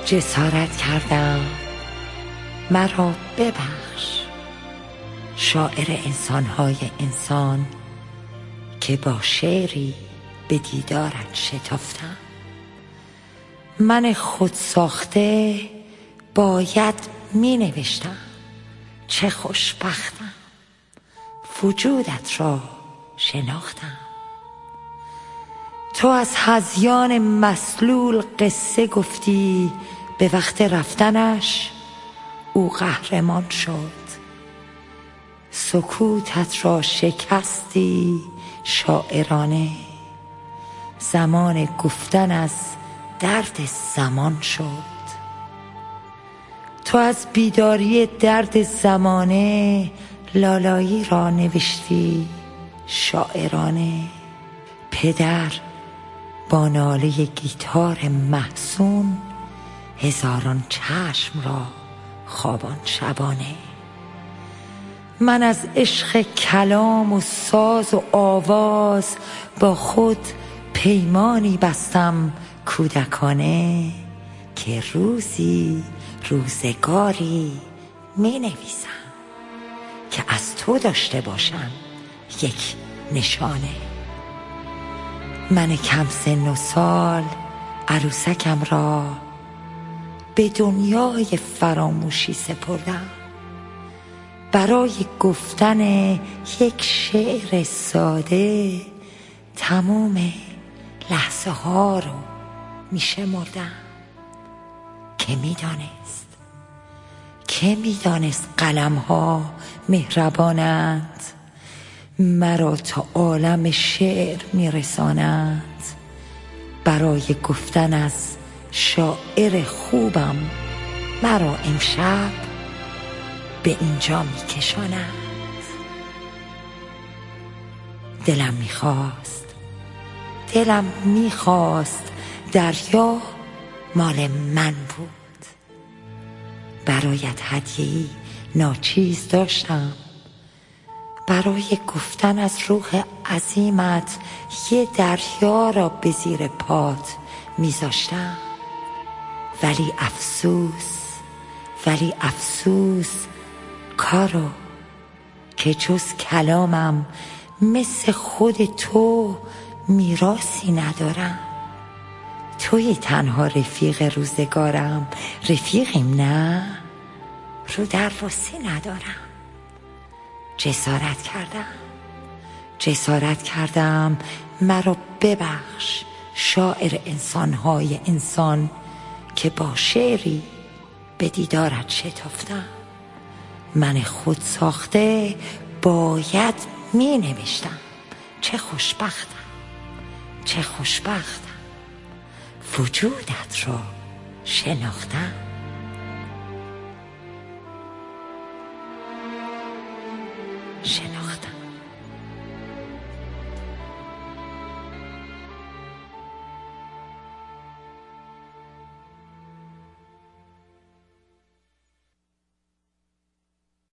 جسارت کردم مرا ببخش، شاعر انسانهای انسان که با شعری به دیدارت شتافتم. من خود ساخته باید می نوشتم، چه خوشبختم وجودت را شناختم. تو از هذیان مسلول قصه گفتی، به وقت رفتنش او قهرمان شد. سکوتت را شکستی شاعرانه، زمان گفتن از درد زمان شد. تو از بیداری درد زمانه لالایی را نوشتی شاعرانه. پدر با ناله گیتار محزون هزاران چشم را خوابان شبانه. من از عشق کلام و ساز و آواز با خود پیمانی بستم کودکانه، که روزی روزگاری می نویسم که از تو داشته باشم یک نشانه. من کم سن و سال عروسکم را به دنیای فراموشی سپردم، برای گفتن یک شعر ساده تمام لحظه ها رو می شمردم. که میدانست قلم ها مهربانند، مرا تا عالم شعر می رسانند. برای گفتن از شاعر خوبم مرا امشب به اینجا می کشانند. دلم میخواست دریا مال من بود. برایت هدیه‌ای ناچیز داشتم، برای گفتن از روح عظیمت یه دریا را به زیر پات میذاشتم. ولی افسوس کارو که جز کلامم مثل خود تو میراثی ندارم. توی تنها رفیق روزگارم، رفیقیم نه؟ رو درواسی ندارم. جسارت کردم مرا ببخش، شاعر انسانهای انسان که با شعری به دیدارت شتافتم. من خود ساخته باید می نوشتم، چه خوشبختم وجودت را شناختم.